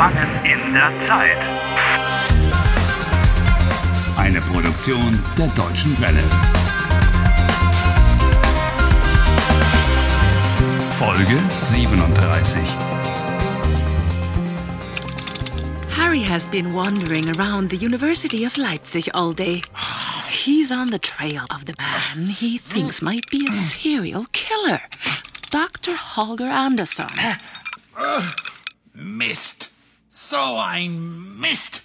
Gefangen in der Zeit. Eine Produktion der Deutschen Welle. Folge 37. Harry has been wandering around the University of Leipzig all day. He's on the trail of the man he thinks might be a serial killer, Dr. Holger Anderson. Mist. So ein Mist.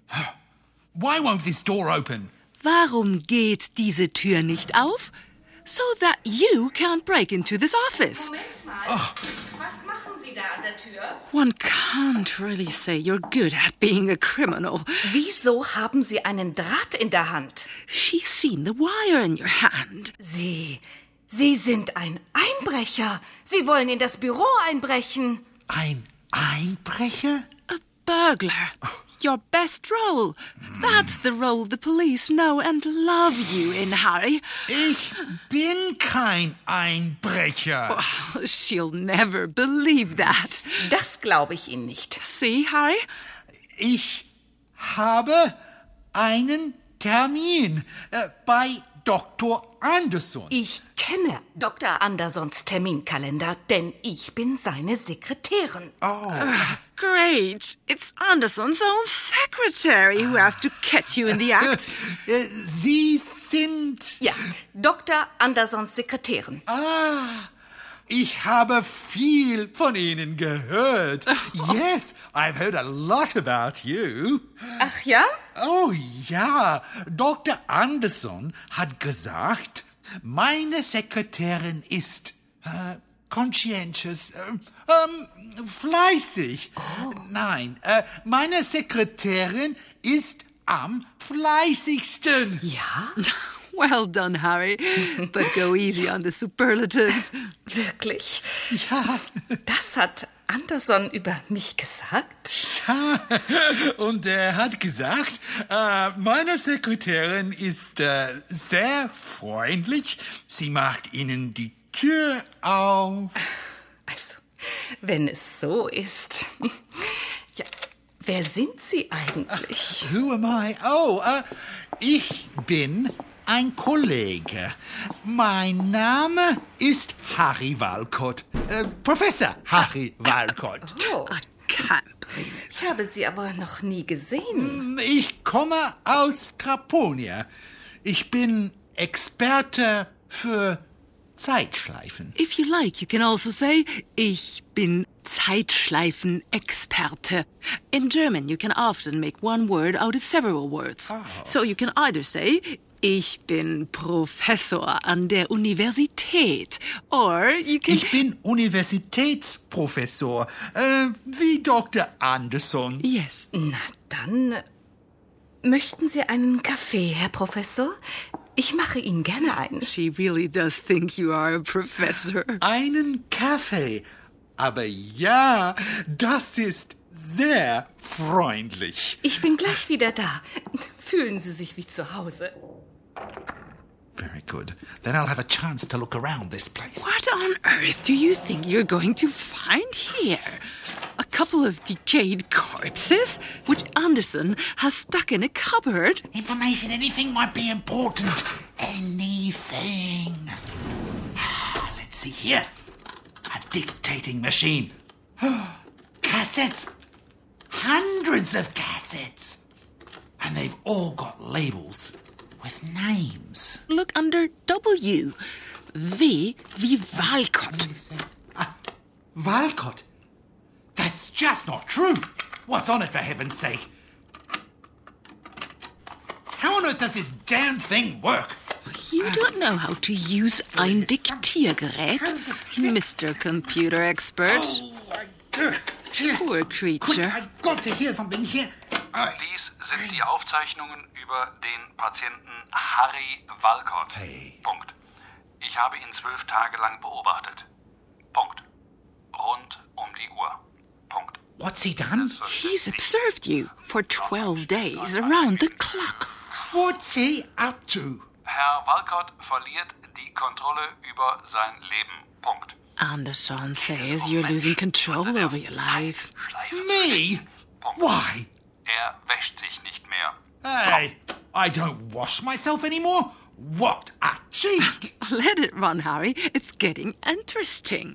Why won't this door open? Warum geht diese Tür nicht auf? So that you can't break into this office. Moment mal. Was machen Sie da an der Tür? One can't really say you're good at being a criminal. Wieso haben Sie einen Draht in der Hand? She's seen the wire in your hand. Sie sind ein Einbrecher. Sie wollen in das Büro einbrechen. Ein Einbrecher? A burglar. Your best role. That's the role the police know and love you in, Harry. Ich bin kein Einbrecher. Oh, she'll never believe that. Das glaube ich Ihnen nicht. See, Harry? Ich habe einen Termin bei Dr. Anderson. Ich kenne Dr. Andersons Terminkalender, denn ich bin seine Sekretärin. Great. It's Anderson's own secretary who has to catch you in the act. Sie sind... Ja, Dr. Andersons Sekretärin. Ich habe viel von Ihnen gehört. Yes, I've heard a lot about you. Ach ja? Oh ja, Dr. Anderson hat gesagt, meine Sekretärin ist conscientious, fleißig. Nein, meine Sekretärin ist am fleißigsten. Ja? Well done, Harry. But go easy on the superlatives. Wirklich? Ja. Das hat Anderson über mich gesagt? Und er hat gesagt, meine Sekretärin ist sehr freundlich. Sie macht Ihnen die Tür auf. Also, wenn es so ist. Ja, wer sind Sie eigentlich? Who am I? Ich bin ein Kollege. Mein Name ist Harry Walcott. Professor Harry Walcott. Oh, I can't believe it. ich habe Sie aber noch nie gesehen. Ich komme aus Traponia. Ich bin Experte für Zeitschleifen. If you like, you can also say, ich bin Zeitschleifen-Experte. In German, you can often make one word out of several words. So you can either say, ich bin Professor an der Universität. Or you can... Ich bin Universitätsprofessor, wie Dr. Anderson. Yes. Na dann, möchten Sie einen Kaffee, Herr Professor? Ich mache Ihnen gerne einen. She really does think you are a professor. Einen Kaffee. Aber ja, das ist sehr freundlich. Ich bin gleich wieder da. Fühlen Sie sich wie zu Hause. Very good. Then I'll have a chance to look around this place. What on earth do you think you're going to find here? A couple of decayed corpses, which Anderson has stuck in a cupboard? Information, anything might be important. Anything. Let's see here. A dictating machine. Cassettes. Hundreds of cassettes. And they've all got labels with names. Look under W. V wie Walcott. Walcott? That's just not true. What's on it, for heaven's sake? How on earth does this damned thing work? You don't know how to use ein Diktiergerät, Mr. Computer Expert. Here. Poor Quick, creature. I've got to hear something here. Dies sind die Aufzeichnungen über den Patienten Harry Walcott. Hey. Punkt. Ich habe ihn 12 Tage lang beobachtet. Punkt. Rund um die Uhr. Punkt. What's he done? He's observed you for 12 days around the clock. What's he up to? Herr Walcott verliert die Kontrolle über sein Leben. Punkt. Anderson says you're losing control over your life. Me? Punkt. Why? Er wäscht sich nicht mehr. Hey, I don't wash myself anymore. What a cheek! Let it run, Harry. It's getting interesting.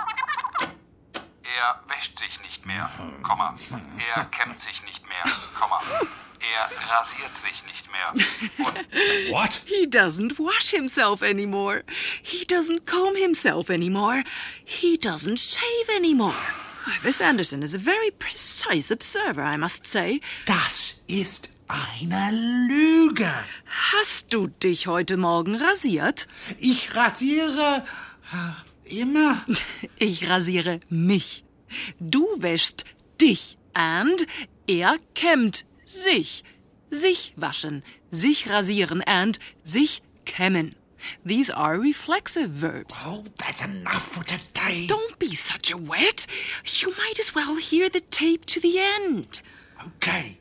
Er wäscht sich nicht mehr, Komma. Er kämmt sich nicht mehr, Komma. Er rasiert sich nicht mehr. Und What? He doesn't wash himself anymore. He doesn't comb himself anymore. He doesn't shave anymore. This Anderson is a very precise observer, I must say. Das ist eine Lüge. Hast du dich heute Morgen rasiert? Ich rasiere immer. Ich rasiere mich. Du wäschst dich. And er kämmt sich. Sich waschen, sich rasieren and sich kämmen. These are reflexive verbs. Oh, that's enough for today. Don't be such a wet. You might as well hear the tape to the end. Okay.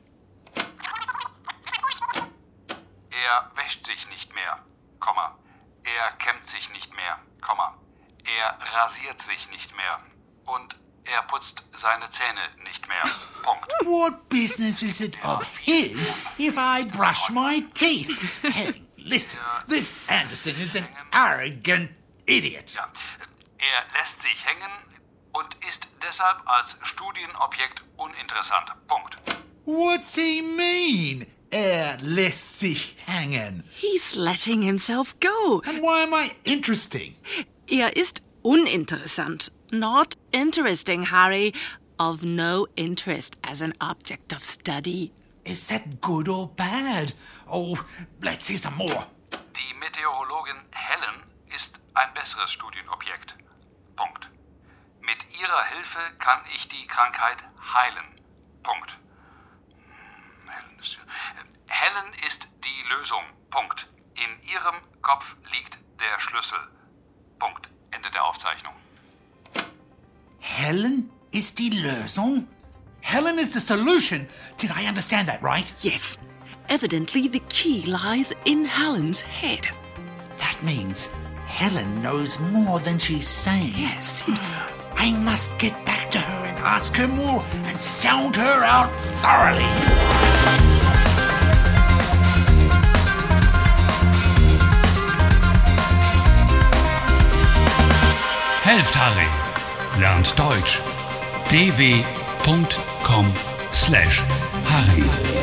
er wäscht sich nicht mehr, Komma. Er kämmt sich nicht mehr, Komma. Er rasiert sich nicht mehr. Und er putzt seine Zähne nicht mehr. Punkt. What business is it of his if I brush my teeth? Hey, listen, this Anderson is an arrogant idiot. Ja. Er lässt sich hängen und ist deshalb als Studienobjekt uninteressant. Punkt. What's he mean? Lässt sich hängen. He's letting himself go. And why am I interesting? Er ist uninteressant. Not interesting, Harry. Of no interest as an object of study. Is that good or bad? Oh, let's hear some more. Die Meteorologin Helen ist ein besseres Studienobjekt. Punkt. Mit ihrer Hilfe kann ich die Krankheit heilen. Punkt. Helen ist die Lösung. Punkt. In ihrem Kopf liegt der Schlüssel. Punkt. Ende der Aufzeichnung. Helen is die Lösung? Helen is the solution. Did I understand that right? Yes. Evidently, the key lies in Helen's head. That means Helen knows more than she's saying. Yes, seems so. I must get back to her and ask her more and sound her out thoroughly. Helft Harry. Lernt Deutsch. dw.com/Harry.